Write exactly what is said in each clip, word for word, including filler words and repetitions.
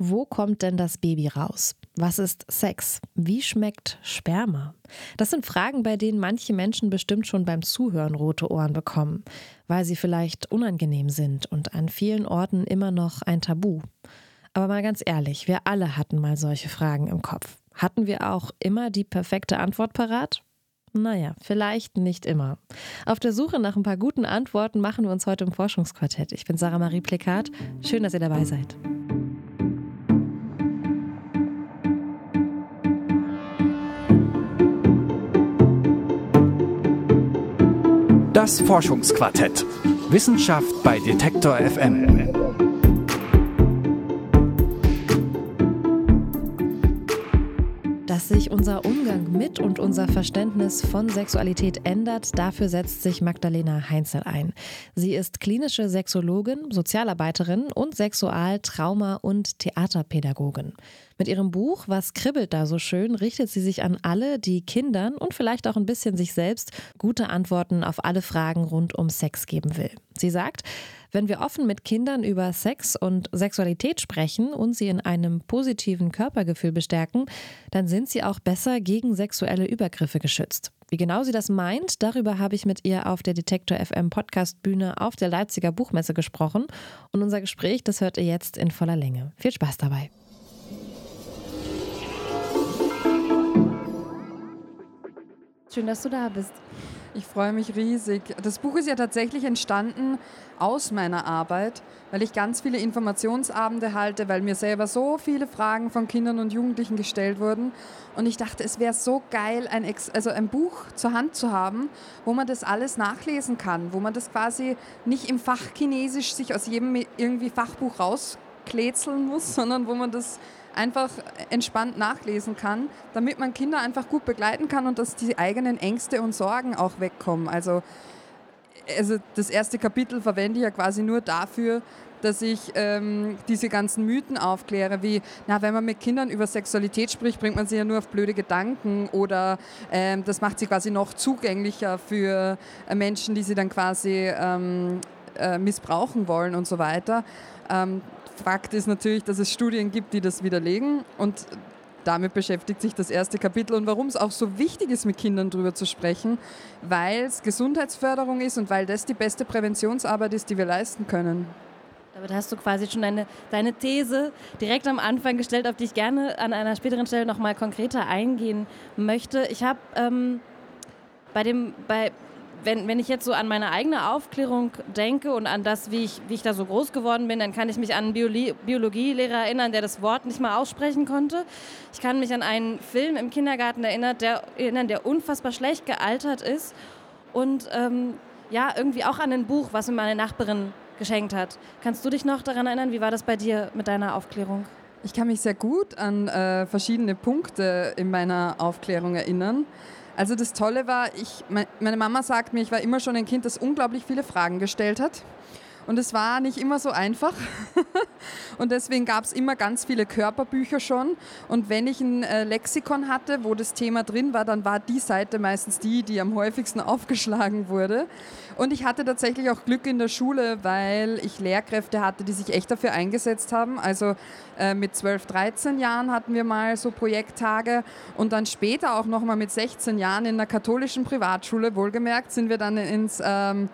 Wo kommt denn das Baby raus? Was ist Sex? Wie schmeckt Sperma? Das sind Fragen, bei denen manche Menschen bestimmt schon beim Zuhören rote Ohren bekommen, weil sie vielleicht unangenehm sind und an vielen Orten immer noch ein Tabu. Aber mal ganz ehrlich, wir alle hatten mal solche Fragen im Kopf. Hatten wir auch immer die perfekte Antwort parat? Naja, vielleicht nicht immer. Auf der Suche nach ein paar guten Antworten machen wir uns heute im Forschungsquartett. Ich bin Sarah Marie Plekat. Schön, dass ihr dabei seid. Das Forschungsquartett. Wissenschaft bei Detektor F M. Dass sich unser Umgang mit und unser Verständnis von Sexualität ändert, dafür setzt sich Magdalena Heinzel ein. Sie ist klinische Sexologin, Sozialarbeiterin und Sexual-, Trauma- und Theaterpädagogin. Mit ihrem Buch »Was kribbelt da so schön« richtet sie sich an alle, die Kindern und vielleicht auch ein bisschen sich selbst gute Antworten auf alle Fragen rund um Sex geben will. Sie sagt, wenn wir offen mit Kindern über Sex und Sexualität sprechen und sie in einem positiven Körpergefühl bestärken, dann sind sie auch besser gegen sexuelle Übergriffe geschützt. Wie genau sie das meint, darüber habe ich mit ihr auf der Detektor F M Podcast-Bühne auf der Leipziger Buchmesse gesprochen. Und unser Gespräch, das hört ihr jetzt in voller Länge. Viel Spaß dabei. Schön, dass du da bist. Ich freue mich riesig. Das Buch ist ja tatsächlich entstanden aus meiner Arbeit, weil ich ganz viele Informationsabende halte, weil mir selber so viele Fragen von Kindern und Jugendlichen gestellt wurden. Und ich dachte, es wäre so geil, ein, Ex- also ein Buch zur Hand zu haben, wo man das alles nachlesen kann, wo man das quasi nicht im Fach Chinesisch sich aus jedem irgendwie Fachbuch rausklätzeln muss, sondern wo man das einfach entspannt nachlesen kann, damit man Kinder einfach gut begleiten kann und dass die eigenen Ängste und Sorgen auch wegkommen. Also, also das erste Kapitel verwende ich ja quasi nur dafür, dass ich ähm, diese ganzen Mythen aufkläre, wie, na, wenn man mit Kindern über Sexualität spricht, bringt man sie ja nur auf blöde Gedanken oder ähm, das macht sie quasi noch zugänglicher für äh, Menschen, die sie dann quasi ähm, äh, missbrauchen wollen und so weiter. Ähm, Fakt ist natürlich, dass es Studien gibt, die das widerlegen und damit beschäftigt sich das erste Kapitel und warum es auch so wichtig ist, mit Kindern drüber zu sprechen, weil es Gesundheitsförderung ist und weil das die beste Präventionsarbeit ist, die wir leisten können. Damit hast du quasi schon deine, deine These direkt am Anfang gestellt, auf die ich gerne an einer späteren Stelle noch mal konkreter eingehen möchte. Ich habe ähm, bei dem, bei Wenn, wenn ich jetzt so an meine eigene Aufklärung denke und an das, wie ich, wie ich da so groß geworden bin, dann kann ich mich an einen Biologie, Biologielehrer erinnern, der das Wort nicht mal aussprechen konnte. Ich kann mich an einen Film im Kindergarten erinnern, der, erinnern, der unfassbar schlecht gealtert ist. Und ähm, ja, irgendwie auch an ein Buch, was mir meine Nachbarin geschenkt hat. Kannst du dich noch daran erinnern, wie war das bei dir mit deiner Aufklärung? Ich kann mich sehr gut an äh, verschiedene Punkte in meiner Aufklärung erinnern. Also das Tolle war, ich, meine Mama sagt mir, ich war immer schon ein Kind, das unglaublich viele Fragen gestellt hat. Und es war nicht immer so einfach. Und deswegen gab es immer ganz viele Körperbücher schon. Und wenn ich ein äh, Lexikon hatte, wo das Thema drin war, dann war die Seite meistens die, die am häufigsten aufgeschlagen wurde. Und ich hatte tatsächlich auch Glück in der Schule, weil ich Lehrkräfte hatte, die sich echt dafür eingesetzt haben. Also äh, mit zwölf, dreizehn Jahren hatten wir mal so Projekttage und dann später auch nochmal mit sechzehn Jahren in einer katholischen Privatschule, wohlgemerkt, sind wir dann ins ähm,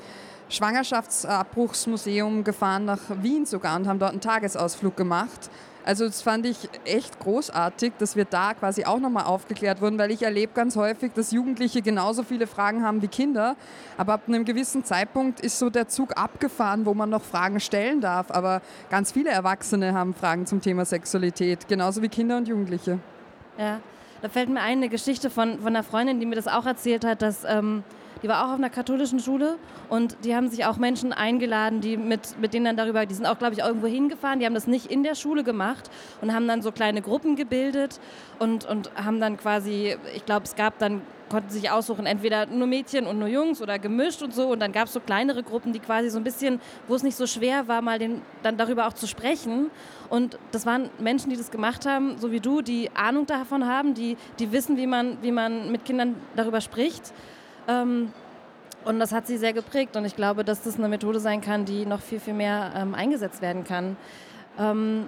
Schwangerschaftsabbruchsmuseum gefahren, nach Wien sogar, und haben dort einen Tagesausflug gemacht. Also das fand ich echt großartig, dass wir da quasi auch nochmal aufgeklärt wurden, weil ich erlebe ganz häufig, dass Jugendliche genauso viele Fragen haben wie Kinder, aber ab einem gewissen Zeitpunkt ist so der Zug abgefahren, wo man noch Fragen stellen darf, aber ganz viele Erwachsene haben Fragen zum Thema Sexualität, genauso wie Kinder und Jugendliche. Ja, da fällt mir ein, eine Geschichte von, von einer Freundin, die mir das auch erzählt hat, dass ähm, die war auch auf einer katholischen Schule und die haben sich auch Menschen eingeladen, die mit, mit denen dann darüber, die sind auch, glaube ich, irgendwo hingefahren, die haben das nicht in der Schule gemacht und haben dann so kleine Gruppen gebildet und, und haben dann quasi, ich glaube, es gab dann, konnten sich aussuchen, entweder nur Mädchen und nur Jungs oder gemischt und so und dann gab es so kleinere Gruppen, die quasi so ein bisschen, wo es nicht so schwer war, mal den, dann darüber auch zu sprechen und das waren Menschen, die das gemacht haben, so wie du, die Ahnung davon haben, die, die wissen, wie man, wie man mit Kindern darüber spricht. Ähm, und das hat sie sehr geprägt und ich glaube, dass das eine Methode sein kann, die noch viel, viel mehr ähm, eingesetzt werden kann. Ähm,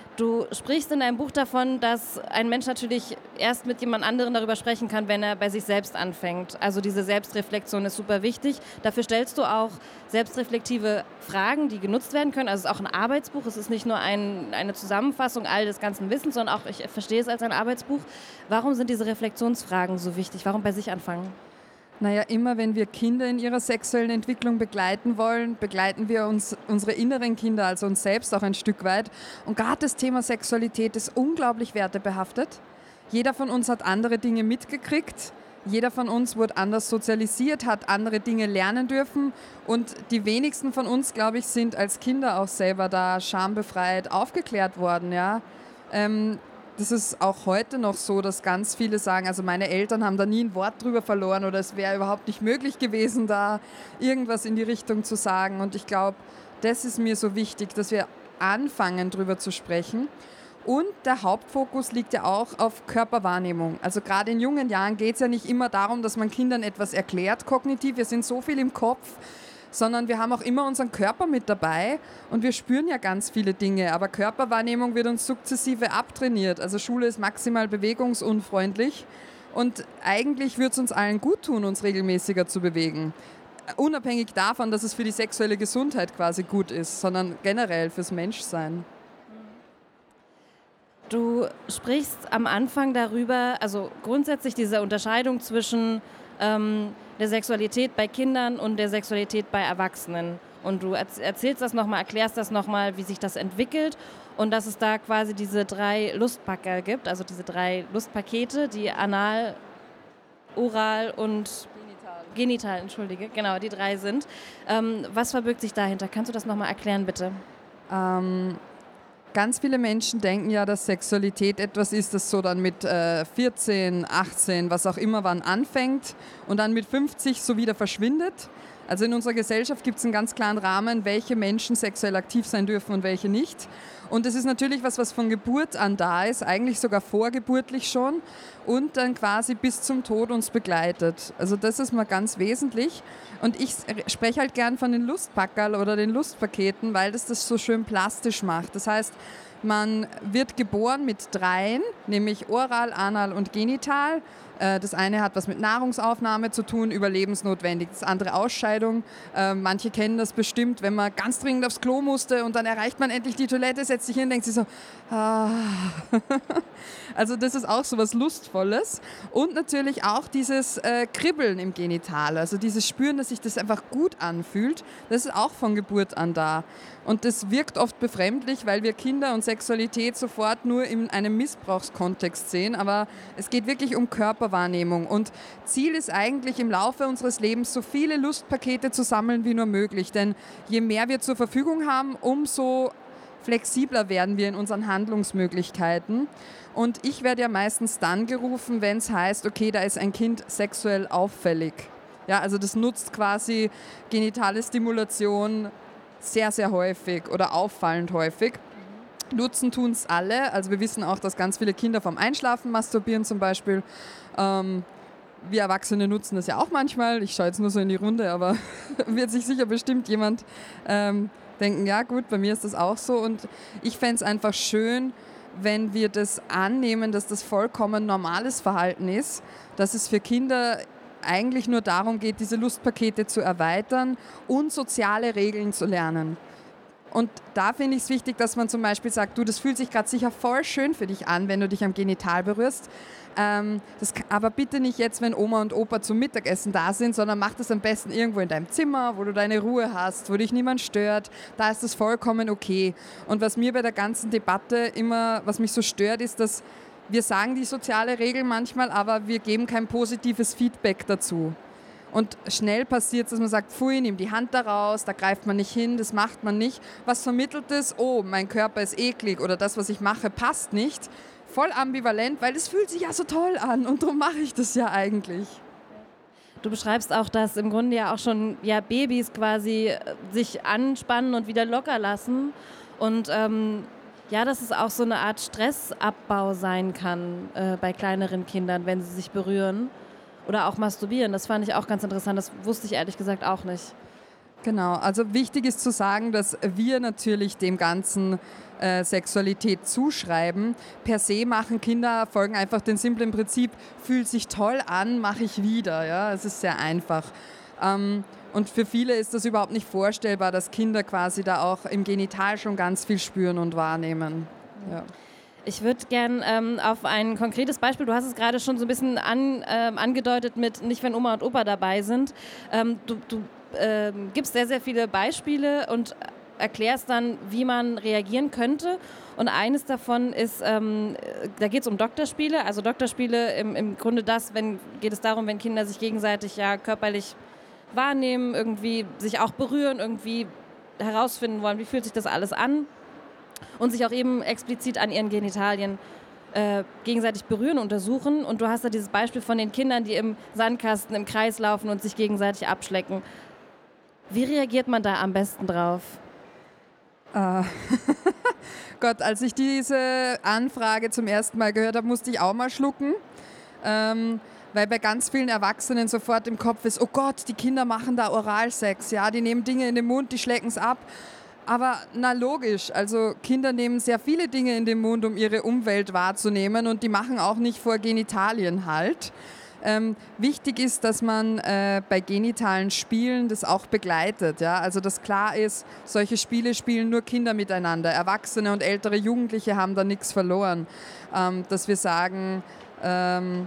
Du sprichst in deinem Buch davon, dass ein Mensch natürlich erst mit jemand anderem darüber sprechen kann, wenn er bei sich selbst anfängt. Also diese Selbstreflexion ist super wichtig. Dafür stellst du auch selbstreflektive Fragen, die genutzt werden können. Also es ist auch ein Arbeitsbuch. Es ist nicht nur ein, eine Zusammenfassung all des ganzen Wissens, sondern auch, ich verstehe es als ein Arbeitsbuch. Warum sind diese Reflexionsfragen so wichtig? Warum bei sich anfangen? Naja, immer wenn wir Kinder in ihrer sexuellen Entwicklung begleiten wollen, begleiten wir uns, unsere inneren Kinder, also uns selbst auch ein Stück weit. Und gerade das Thema Sexualität ist unglaublich wertebehaftet. Jeder von uns hat andere Dinge mitgekriegt. Jeder von uns wurde anders sozialisiert, hat andere Dinge lernen dürfen. Und die wenigsten von uns, glaube ich, sind als Kinder auch selber da schambefreit aufgeklärt worden. Ja? Ähm, Das ist auch heute noch so, dass ganz viele sagen, also meine Eltern haben da nie ein Wort drüber verloren oder es wäre überhaupt nicht möglich gewesen, da irgendwas in die Richtung zu sagen. Und ich glaube, das ist mir so wichtig, dass wir anfangen, drüber zu sprechen. Und der Hauptfokus liegt ja auch auf Körperwahrnehmung. Also gerade in jungen Jahren geht es ja nicht immer darum, dass man Kindern etwas erklärt kognitiv. Wir sind so viel im Kopf, sondern wir haben auch immer unseren Körper mit dabei und wir spüren ja ganz viele Dinge, aber Körperwahrnehmung wird uns sukzessive abtrainiert. Also Schule ist maximal bewegungsunfreundlich und eigentlich würde es uns allen gut tun, uns regelmäßiger zu bewegen. Unabhängig davon, dass es für die sexuelle Gesundheit quasi gut ist, sondern generell fürs Menschsein. Du sprichst am Anfang darüber, also grundsätzlich diese Unterscheidung zwischen ähm, der Sexualität bei Kindern und der Sexualität bei Erwachsenen. Und du erzählst das nochmal, erklärst das nochmal, wie sich das entwickelt und dass es da quasi diese drei Lustpacker gibt, also diese drei Lustpakete, die anal, oral und genital, genital entschuldige, genau, die drei sind. Ähm, was verbirgt sich dahinter? Kannst du das nochmal erklären, bitte? Ähm Ganz viele Menschen denken ja, dass Sexualität etwas ist, das so dann mit äh, vierzehn, achtzehn, was auch immer wann anfängt und dann mit fünfzig so wieder verschwindet. Also in unserer Gesellschaft gibt es einen ganz klaren Rahmen, welche Menschen sexuell aktiv sein dürfen und welche nicht. Und das ist natürlich was, was von Geburt an da ist, eigentlich sogar vorgeburtlich schon und dann quasi bis zum Tod uns begleitet. Also das ist mal ganz wesentlich. Und ich spreche halt gern von den Lustpackerl oder den Lustpaketen, weil das das so schön plastisch macht. Das heißt, man wird geboren mit dreien, nämlich oral, anal und genital. Das eine hat was mit Nahrungsaufnahme zu tun, überlebensnotwendig. Das andere Ausscheidung. Manche kennen das bestimmt, wenn man ganz dringend aufs Klo musste und dann erreicht man endlich die Toilette, setzt sich hin und denkt sich so, ah. Also das ist auch so was Lustvolles. Und natürlich auch dieses äh, Kribbeln im Genital, also dieses Spüren, dass sich das einfach gut anfühlt, das ist auch von Geburt an da. Und das wirkt oft befremdlich, weil wir Kinder und Sexualität sofort nur in einem Missbrauchskontext sehen, aber es geht wirklich um Körperwahrnehmung. Und Ziel ist eigentlich im Laufe unseres Lebens so viele Lustpakete zu sammeln wie nur möglich, denn je mehr wir zur Verfügung haben, umso flexibler werden wir in unseren Handlungsmöglichkeiten. Und ich werde ja meistens dann gerufen, wenn es heißt, okay, da ist ein Kind sexuell auffällig. Ja, also das nutzt quasi genitale Stimulation sehr, sehr häufig oder auffallend häufig. Nutzen tun es alle. Also wir wissen auch, dass ganz viele Kinder vom Einschlafen masturbieren zum Beispiel. Ähm, wir Erwachsene nutzen das ja auch manchmal. Ich schaue jetzt nur so in die Runde, aber wird sich sicher bestimmt jemand ähm, denken, ja gut, bei mir ist das auch so. Und ich fände es einfach schön, wenn wir das annehmen, dass das vollkommen normales Verhalten ist, dass es für Kinder eigentlich nur darum geht, diese Lustpakete zu erweitern und soziale Regeln zu lernen. Und da finde ich es wichtig, dass man zum Beispiel sagt, du, das fühlt sich gerade sicher voll schön für dich an, wenn du dich am Genital berührst. Ähm, das, aber bitte nicht jetzt, wenn Oma und Opa zum Mittagessen da sind, sondern mach das am besten irgendwo in deinem Zimmer, wo du deine Ruhe hast, wo dich niemand stört. Da ist das vollkommen okay. Und was mir bei der ganzen Debatte immer, was mich so stört, ist, dass wir sagen die soziale Regel manchmal, aber wir geben kein positives Feedback dazu. Und schnell passiert es, dass man sagt, pfui, nimm die Hand da raus, da greift man nicht hin, das macht man nicht. Was vermittelt es? Oh, mein Körper ist eklig oder das, was ich mache, passt nicht. Voll ambivalent, weil es fühlt sich ja so toll an und darum mache ich das ja eigentlich. Du beschreibst auch, dass im Grunde ja auch schon ja, Babys quasi sich anspannen und wieder locker lassen. Und ähm, ja, dass es auch so eine Art Stressabbau sein kann äh, bei kleineren Kindern, wenn sie sich berühren. Oder auch masturbieren, das fand ich auch ganz interessant, das wusste ich ehrlich gesagt auch nicht. Genau, also wichtig ist zu sagen, dass wir natürlich dem Ganzen äh, Sexualität zuschreiben. Per se machen Kinder, folgen einfach dem simplen Prinzip, fühlt sich toll an, mache ich wieder. Ja? Es ist sehr einfach. Ähm, und für viele ist das überhaupt nicht vorstellbar, dass Kinder quasi da auch im Genital schon ganz viel spüren und wahrnehmen. Ja. Ich würde gern ähm, auf ein konkretes Beispiel, du hast es gerade schon so ein bisschen an, ähm, angedeutet mit nicht, wenn Oma und Opa dabei sind. Ähm, du du ähm, gibst sehr, sehr viele Beispiele und erklärst dann, wie man reagieren könnte. Und eines davon ist, ähm, da geht es um Doktorspiele. Also Doktorspiele im, im Grunde das, wenn, geht es darum, wenn Kinder sich gegenseitig ja körperlich wahrnehmen, irgendwie sich auch berühren, irgendwie herausfinden wollen, wie fühlt sich das alles an. Und sich auch eben explizit an ihren Genitalien äh, gegenseitig berühren, untersuchen. Und du hast da dieses Beispiel von den Kindern, die im Sandkasten im Kreis laufen und sich gegenseitig abschlecken. Wie reagiert man da am besten drauf? Äh, Gott, als ich diese Anfrage zum ersten Mal gehört habe, musste ich auch mal schlucken. Ähm, weil bei ganz vielen Erwachsenen sofort im Kopf ist, oh Gott, die Kinder machen da Oralsex, ja, die nehmen Dinge in den Mund, die schlecken es ab. Aber na logisch, also Kinder nehmen sehr viele Dinge in den Mund, um ihre Umwelt wahrzunehmen und die machen auch nicht vor Genitalien halt. Ähm, wichtig ist, dass man äh, bei genitalen Spielen das auch begleitet. Ja? Also dass klar ist, solche Spiele spielen nur Kinder miteinander. Erwachsene und ältere Jugendliche haben da nichts verloren. Ähm, dass wir sagen, ähm,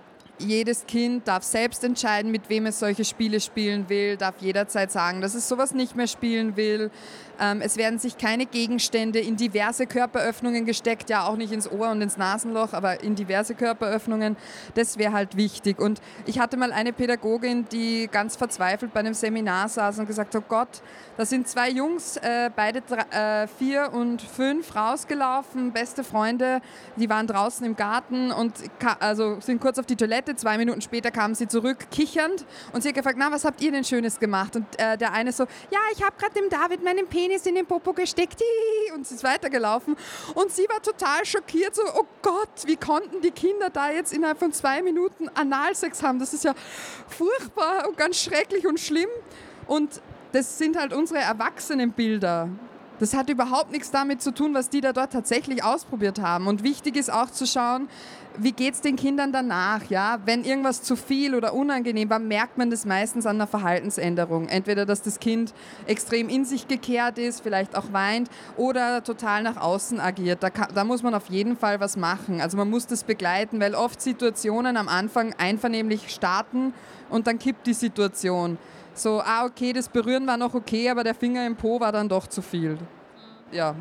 jedes Kind darf selbst entscheiden, mit wem es solche Spiele spielen will, darf jederzeit sagen, dass es sowas nicht mehr spielen will. Ähm, es werden sich keine Gegenstände in diverse Körperöffnungen gesteckt, ja auch nicht ins Ohr und ins Nasenloch, aber in diverse Körperöffnungen. Das wäre halt wichtig. Und ich hatte mal eine Pädagogin, die ganz verzweifelt bei einem Seminar saß und gesagt hat, oh Gott, da sind zwei Jungs, äh, beide drei, äh, vier und fünf, rausgelaufen, beste Freunde, die waren draußen im Garten und also sind kurz auf die Toilette, zwei Minuten später kamen sie zurück, kichernd und sie hat gefragt, na, was habt ihr denn Schönes gemacht? Und äh, der eine so, ja, ich habe gerade dem David meinen Penis in den Popo gesteckt und sie ist weitergelaufen und sie war total schockiert, so, oh Gott, wie konnten die Kinder da jetzt innerhalb von zwei Minuten Analsex haben? Das ist ja furchtbar und ganz schrecklich und schlimm und das sind halt unsere Erwachsenenbilder. Das hat überhaupt nichts damit zu tun, was die da dort tatsächlich ausprobiert haben. Und wichtig ist auch zu schauen, wie geht es den Kindern danach? Ja? Wenn irgendwas zu viel oder unangenehm war, merkt man das meistens an einer Verhaltensänderung. Entweder, dass das Kind extrem in sich gekehrt ist, vielleicht auch weint oder total nach außen agiert. Da, kann, da muss man auf jeden Fall was machen. Also man muss das begleiten, weil oft Situationen am Anfang einvernehmlich starten und dann kippt die Situation. So, ah okay, das Berühren war noch okay, aber der Finger im Po war dann doch zu viel. Ja.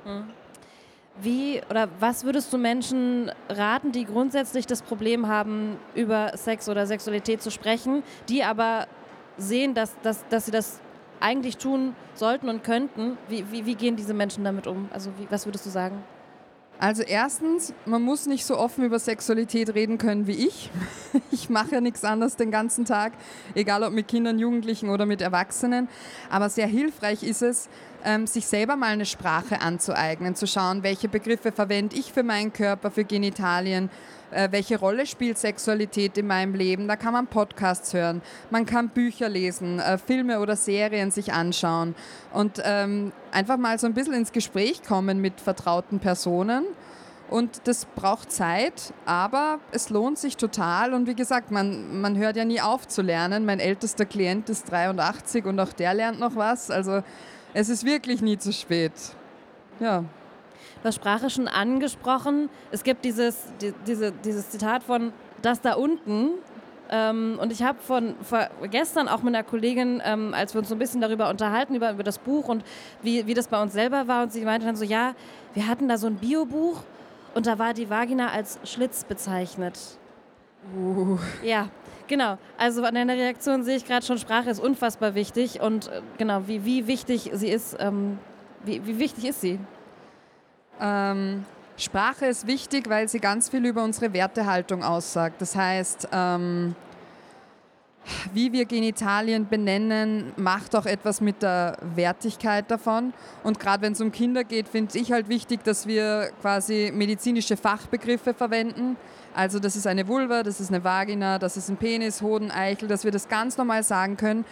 Wie oder was würdest du Menschen raten, die grundsätzlich das Problem haben, über Sex oder Sexualität zu sprechen, die aber sehen, dass, dass, dass sie das eigentlich tun sollten und könnten? Wie, wie, wie gehen diese Menschen damit um? Also wie, was würdest du sagen? Also erstens, man muss nicht so offen über Sexualität reden können wie ich. Ich mache ja nichts anderes den ganzen Tag, egal ob mit Kindern, Jugendlichen oder mit Erwachsenen. Aber sehr hilfreich ist es, sich selber mal eine Sprache anzueignen, zu schauen, welche Begriffe verwende ich für meinen Körper, für Genitalien, welche Rolle spielt Sexualität in meinem Leben. Da kann man Podcasts hören, man kann Bücher lesen, Filme oder Serien sich anschauen und ähm, einfach mal so ein bisschen ins Gespräch kommen mit vertrauten Personen. Und das braucht Zeit, aber es lohnt sich total. Und wie gesagt, man, man hört ja nie auf zu lernen. Mein ältester Klient ist dreiundachtzig und auch der lernt noch was. Also es ist wirklich nie zu spät. Ja. Du hast Sprache schon angesprochen. Es gibt dieses, die, diese, dieses Zitat von das da unten. Ähm, und ich habe von, von gestern auch mit einer Kollegin, ähm, als wir uns so ein bisschen darüber unterhalten, über, über das Buch und wie, wie das bei uns selber war. Und sie meinte dann so, ja, wir hatten da so ein Biobuch und da war die Vagina als Schlitz bezeichnet. Uh. Ja, genau. Also an deiner Reaktion sehe ich gerade schon, Sprache ist unfassbar wichtig. Und äh, genau, wie, wie wichtig sie ist, ähm, wie, wie wichtig ist sie? Ähm, Sprache ist wichtig, weil sie ganz viel über unsere Wertehaltung aussagt. Das heißt, ähm, wie wir Genitalien benennen, macht auch etwas mit der Wertigkeit davon. Und gerade wenn es um Kinder geht, finde ich halt wichtig, dass wir quasi medizinische Fachbegriffe verwenden. Also das ist eine Vulva, das ist eine Vagina, das ist ein Penis, Hoden, Eichel, dass wir das ganz normal sagen können.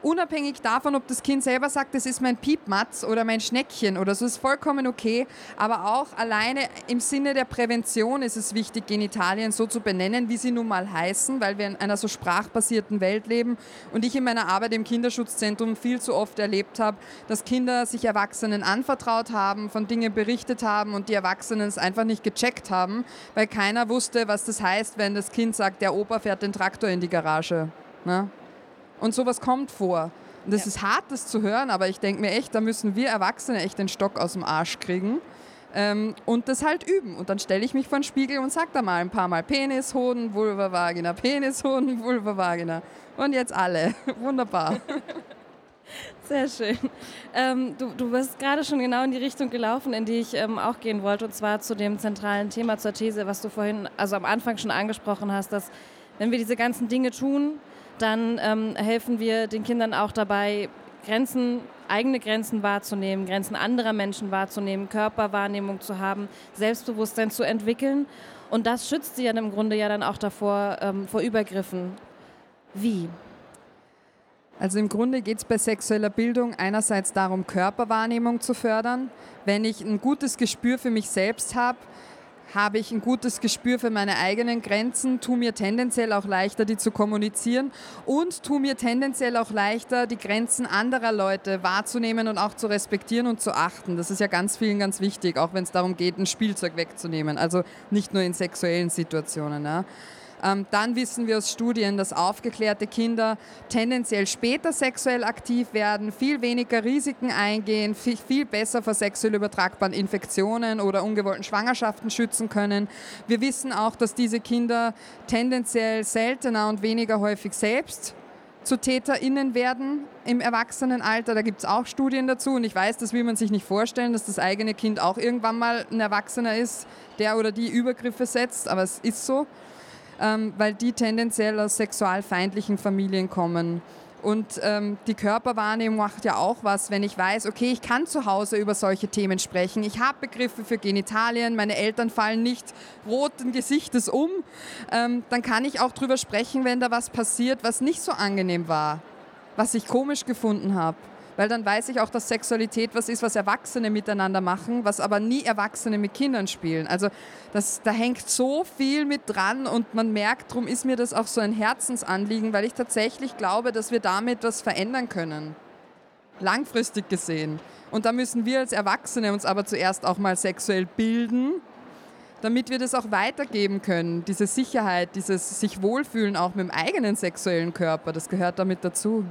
unabhängig davon, ob das Kind selber sagt, das ist mein Piepmatz oder mein Schneckchen oder so, ist vollkommen okay. Aber auch alleine im Sinne der Prävention ist es wichtig, Genitalien so zu benennen, wie sie nun mal heißen, weil wir in einer so sprachbasierten Welt leben und ich in meiner Arbeit im Kinderschutzzentrum viel zu oft erlebt habe, dass Kinder sich Erwachsenen anvertraut haben, von Dingen berichtet haben und die Erwachsenen es einfach nicht gecheckt haben, weil keiner wusste, was das heißt, wenn das Kind sagt, der Opa fährt den Traktor in die Garage. Ne? Und sowas kommt vor. Und das ja. ist hart, das zu hören, aber ich denke mir echt, da müssen wir Erwachsene echt den Stock aus dem Arsch kriegen ähm, und das halt üben. Und dann stelle ich mich vor den Spiegel und sage da mal ein paar Mal Penis, Hoden, Vulva, Vagina, Penis, Hoden, Vulva, Vagina. Und jetzt alle. Wunderbar. Sehr schön. Ähm, du, du bist gerade schon genau in die Richtung gelaufen, in die ich ähm, auch gehen wollte, und zwar zu dem zentralen Thema, zur These, was du vorhin, also am Anfang schon angesprochen hast, dass wenn wir diese ganzen Dinge tun, dann ähm, helfen wir den Kindern auch dabei, Grenzen, eigene Grenzen wahrzunehmen, Grenzen anderer Menschen wahrzunehmen, Körperwahrnehmung zu haben, Selbstbewusstsein zu entwickeln. Und das schützt sie ja im Grunde ja dann auch davor, ähm, vor Übergriffen. Wie? Also im Grunde geht es bei sexueller Bildung einerseits darum, Körperwahrnehmung zu fördern. Wenn ich ein gutes Gespür für mich selbst habe, habe ich ein gutes Gespür für meine eigenen Grenzen, tue mir tendenziell auch leichter, die zu kommunizieren und tue mir tendenziell auch leichter, die Grenzen anderer Leute wahrzunehmen und auch zu respektieren und zu achten. Das ist ja ganz vielen ganz wichtig, auch wenn es darum geht, ein Spielzeug wegzunehmen, also nicht nur in sexuellen Situationen. Ja. Ähm, dann wissen wir aus Studien, dass aufgeklärte Kinder tendenziell später sexuell aktiv werden, viel weniger Risiken eingehen, viel, viel besser vor sexuell übertragbaren Infektionen oder ungewollten Schwangerschaften schützen können. Wir wissen auch, dass diese Kinder tendenziell seltener und weniger häufig selbst zu TäterInnen werden im Erwachsenenalter. Da gibt es auch Studien dazu und ich weiß, das will man sich nicht vorstellen, dass das eigene Kind auch irgendwann mal ein Erwachsener ist, der oder die Übergriffe setzt, aber es ist so. Ähm, weil die tendenziell aus sexualfeindlichen Familien kommen. Und ähm, die Körperwahrnehmung macht ja auch was, wenn ich weiß, okay, ich kann zu Hause über solche Themen sprechen. Ich habe Begriffe für Genitalien, meine Eltern fallen nicht roten Gesichtes um. Ähm, dann kann ich auch drüber sprechen, wenn da was passiert, was nicht so angenehm war, was ich komisch gefunden habe. Weil dann weiß ich auch, dass Sexualität was ist, was Erwachsene miteinander machen, was aber nie Erwachsene mit Kindern spielen. Also das, da hängt so viel mit dran und man merkt, darum ist mir das auch so ein Herzensanliegen, weil ich tatsächlich glaube, dass wir damit was verändern können. Langfristig gesehen. Und da müssen wir als Erwachsene uns aber zuerst auch mal sexuell bilden, damit wir das auch weitergeben können. Diese Sicherheit, dieses sich wohlfühlen auch mit dem eigenen sexuellen Körper, das gehört damit dazu.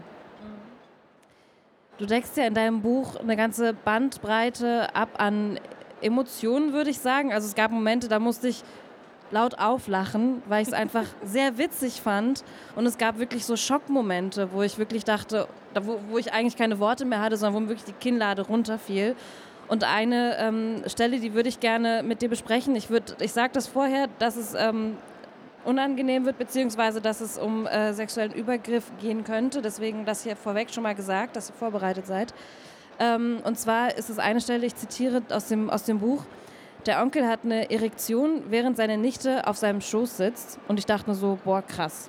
Du deckst ja in deinem Buch eine ganze Bandbreite ab an Emotionen, würde ich sagen. Also es gab Momente, da musste ich laut auflachen, weil ich es einfach sehr witzig fand. Und es gab wirklich so Schockmomente, wo ich wirklich dachte, wo, wo ich eigentlich keine Worte mehr hatte, sondern wo mir wirklich die Kinnlade runterfiel. Und eine ähm, Stelle, die würde ich gerne mit dir besprechen. Ich, würd, ich sage das vorher, dass es ähm, unangenehm wird, beziehungsweise dass es um äh, sexuellen Übergriff gehen könnte. Deswegen das hier vorweg schon mal gesagt, dass ihr vorbereitet seid. Ähm, und zwar ist es eine Stelle, ich zitiere aus dem, aus dem Buch: Der Onkel hat eine Erektion, während seine Nichte auf seinem Schoß sitzt. Und ich dachte mir so, boah, krass.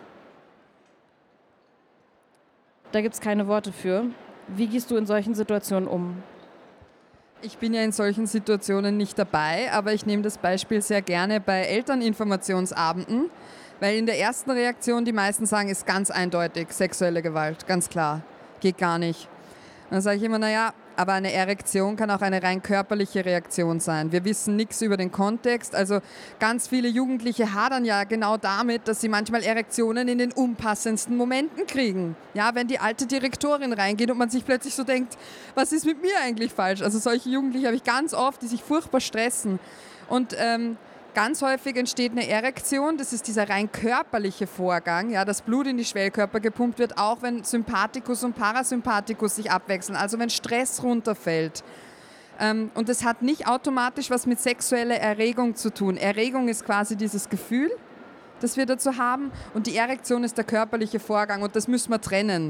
Da gibt es keine Worte für. Wie gehst du in solchen Situationen um? Ich bin ja in solchen Situationen nicht dabei, aber ich nehme das Beispiel sehr gerne bei Elterninformationsabenden, weil in der ersten Reaktion die meisten sagen, ist ganz eindeutig sexuelle Gewalt, ganz klar, geht gar nicht. Und dann sage ich immer, naja, aber eine Erektion kann auch eine rein körperliche Reaktion sein. Wir wissen nichts über den Kontext. Also ganz viele Jugendliche hadern ja genau damit, dass sie manchmal Erektionen in den unpassendsten Momenten kriegen. Ja, wenn die alte Direktorin reingeht und man sich plötzlich so denkt, was ist mit mir eigentlich falsch? Also solche Jugendliche habe ich ganz oft, die sich furchtbar stressen. Und ähm, ganz häufig entsteht eine Erektion, das ist dieser rein körperliche Vorgang, ja, das Blut in die Schwellkörper gepumpt wird, auch wenn Sympathikus und Parasympathikus sich abwechseln, also wenn Stress runterfällt. Ähm, und das hat nicht automatisch was mit sexueller Erregung zu tun. Erregung ist quasi dieses Gefühl, das wir dazu haben, und die Erektion ist der körperliche Vorgang und das müssen wir trennen.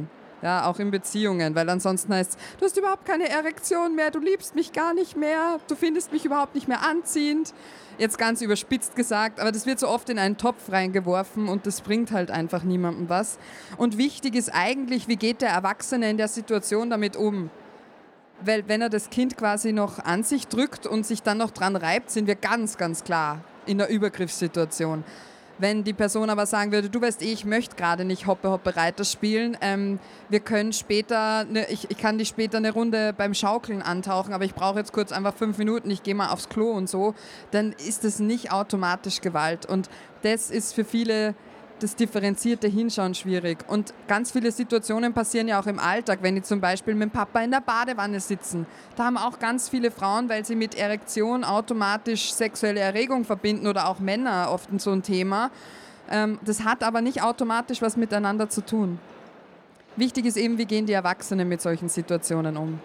Ja, auch in Beziehungen, weil ansonsten heißt es, du hast überhaupt keine Erektion mehr, du liebst mich gar nicht mehr, du findest mich überhaupt nicht mehr anziehend. Jetzt ganz überspitzt gesagt, aber das wird so oft in einen Topf reingeworfen und das bringt halt einfach niemandem was. Und wichtig ist eigentlich, wie geht der Erwachsene in der Situation damit um? Weil wenn er das Kind quasi noch an sich drückt und sich dann noch dran reibt, sind wir ganz, ganz klar in der Übergriffssituation. Wenn die Person aber sagen würde, du weißt eh, ich möchte gerade nicht Hoppe Hoppe Reiter spielen, ähm, wir können später, ne, ich, ich kann dich später eine Runde beim Schaukeln antauchen, aber ich brauche jetzt kurz einfach fünf Minuten, ich gehe mal aufs Klo und so, dann ist das nicht automatisch Gewalt. Und das ist für viele das differenzierte Hinschauen schwierig. Und ganz viele Situationen passieren ja auch im Alltag, wenn die zum Beispiel mit dem Papa in der Badewanne sitzen. Da haben auch ganz viele Frauen, weil sie mit Erektion automatisch sexuelle Erregung verbinden oder auch Männer oft so ein Thema. Das hat aber nicht automatisch was miteinander zu tun. Wichtig ist eben, wie gehen die Erwachsenen mit solchen Situationen um.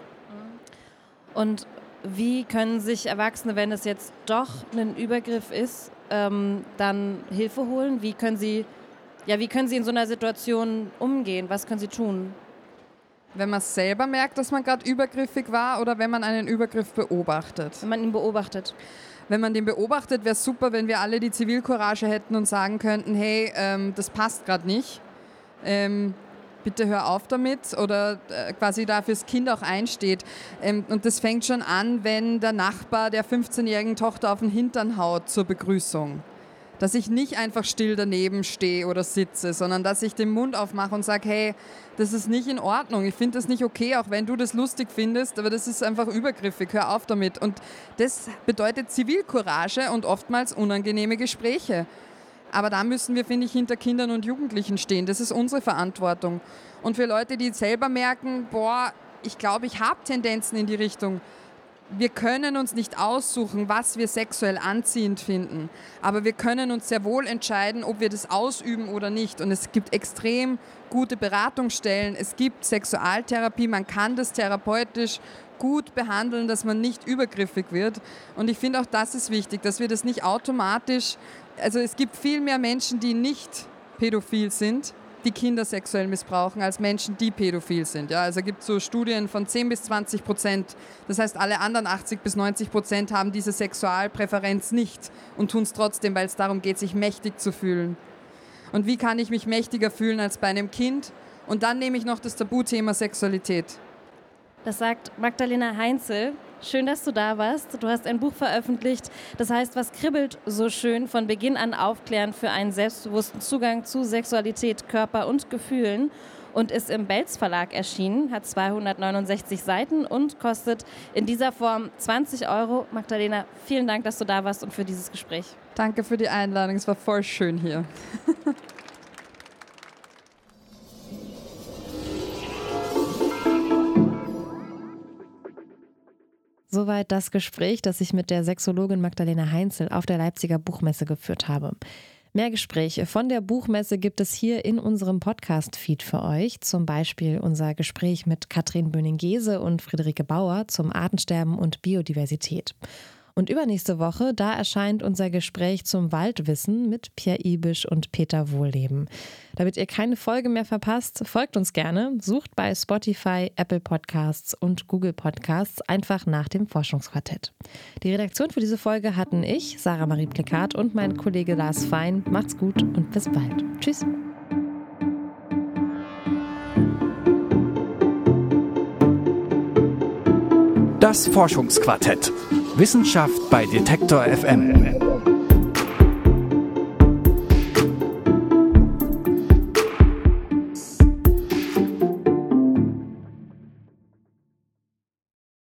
Und wie können sich Erwachsene, wenn es jetzt doch ein Übergriff ist, ähm, dann Hilfe holen? Wie können sie Ja, wie können Sie in so einer Situation umgehen? Was können Sie tun? Wenn man selber merkt, dass man gerade übergriffig war oder wenn man einen Übergriff beobachtet? Wenn man ihn beobachtet. Wenn man den beobachtet, wäre es super, wenn wir alle die Zivilcourage hätten und sagen könnten, hey, ähm, das passt gerade nicht. Ähm, bitte hör auf damit oder äh, quasi da fürs Kind auch einsteht. Ähm, und das fängt schon an, wenn der Nachbar der fünfzehnjährigen Tochter auf den Hintern haut zur Begrüßung. Dass ich nicht einfach still daneben stehe oder sitze, sondern dass ich den Mund aufmache und sage, hey, das ist nicht in Ordnung, ich finde das nicht okay, auch wenn du das lustig findest, aber das ist einfach übergriffig, hör auf damit. Und das bedeutet Zivilcourage und oftmals unangenehme Gespräche. Aber da müssen wir, finde ich, hinter Kindern und Jugendlichen stehen. Das ist unsere Verantwortung. Und für Leute, die selber merken, boah, ich glaube, ich habe Tendenzen in die Richtung, wir können uns nicht aussuchen, was wir sexuell anziehend finden, aber wir können uns sehr wohl entscheiden, ob wir das ausüben oder nicht. Und es gibt extrem gute Beratungsstellen, es gibt Sexualtherapie, man kann das therapeutisch gut behandeln, dass man nicht übergriffig wird. Und ich finde auch, das ist wichtig, dass wir das nicht automatisch, also es gibt viel mehr Menschen, die nicht pädophil sind, die Kinder sexuell missbrauchen, als Menschen, die pädophil sind. Ja, also es gibt so Studien von zehn bis zwanzig Prozent. Das heißt, alle anderen achtzig bis neunzig Prozent haben diese Sexualpräferenz nicht und tun es trotzdem, weil es darum geht, sich mächtig zu fühlen. Und wie kann ich mich mächtiger fühlen als bei einem Kind? Und dann nehme ich noch das Tabuthema Sexualität. Das sagt Magdalena Heinzel. Schön, dass du da warst. Du hast ein Buch veröffentlicht, das heißt, was kribbelt so schön, von Beginn an aufklären für einen selbstbewussten Zugang zu Sexualität, Körper und Gefühlen und ist im Belz Verlag erschienen, hat zweihundertneunundsechzig Seiten und kostet in dieser Form zwanzig Euro. Magdalena, vielen Dank, dass du da warst und für dieses Gespräch. Danke für die Einladung, es war voll schön hier. Soweit das Gespräch, das ich mit der Sexologin Magdalena Heinzel auf der Leipziger Buchmesse geführt habe. Mehr Gespräche von der Buchmesse gibt es hier in unserem Podcast-Feed für euch. Zum Beispiel unser Gespräch mit Katrin Böning-Gese und Friederike Bauer zum Artensterben und Biodiversität. Und übernächste Woche, da erscheint unser Gespräch zum Waldwissen mit Pierre Ibisch und Peter Wohlleben. Damit ihr keine Folge mehr verpasst, folgt uns gerne, sucht bei Spotify, Apple Podcasts und Google Podcasts einfach nach dem Forschungsquartett. Die Redaktion für diese Folge hatten ich, Sarah Marie Plikat und mein Kollege Lars Fein. Macht's gut und bis bald. Tschüss. Das Forschungsquartett. Wissenschaft bei Detektor F M.